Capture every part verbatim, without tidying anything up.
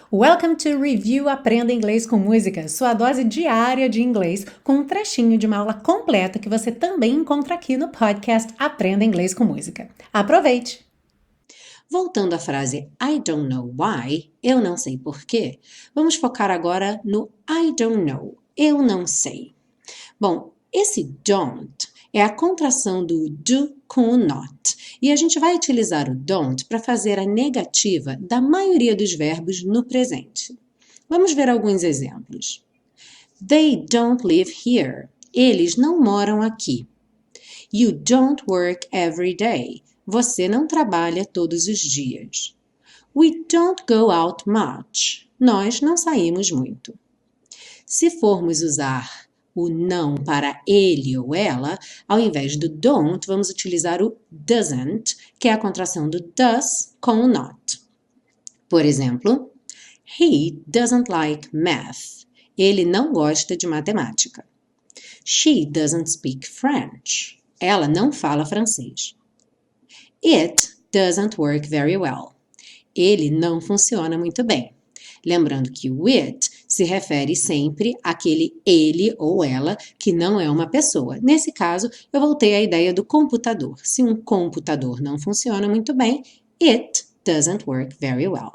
Welcome to Review Aprenda Inglês com Música, sua dose diária de inglês, com um trechinho de uma aula completa que você também encontra aqui no podcast Aprenda Inglês com Música. Aproveite! Voltando à frase I don't know why, eu não sei porquê, vamos focar agora no I don't know, eu não sei. Bom, esse don't é a contração do do com o not, e a gente vai utilizar o don't para fazer a negativa da maioria dos verbos no presente. Vamos ver alguns exemplos. They don't live here. Eles não moram aqui. You don't work every day. Você não trabalha todos os dias. We don't go out much. Nós não saímos muito. Se formos usar o não para ele ou ela, ao invés do don't, vamos utilizar o doesn't, que é a contração do does com o not. Por exemplo, he doesn't like math. Ele não gosta de matemática. She doesn't speak French. Ela não fala francês. It doesn't work very well. Ele não funciona muito bem. Lembrando que o it se refere sempre àquele ele ou ela que não é uma pessoa. Nesse caso, eu voltei à ideia do computador. Se um computador não funciona muito bem, it doesn't work very well.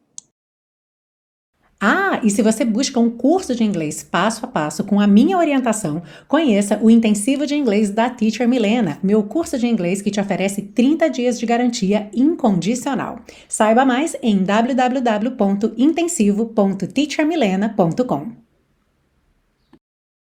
Ah, e se você busca um curso de inglês passo a passo com a minha orientação, conheça o Intensivo de Inglês da Teacher Milena, meu curso de inglês que te oferece trinta dias de garantia incondicional. Saiba mais em w w w ponto intensivo ponto teacher milena ponto com.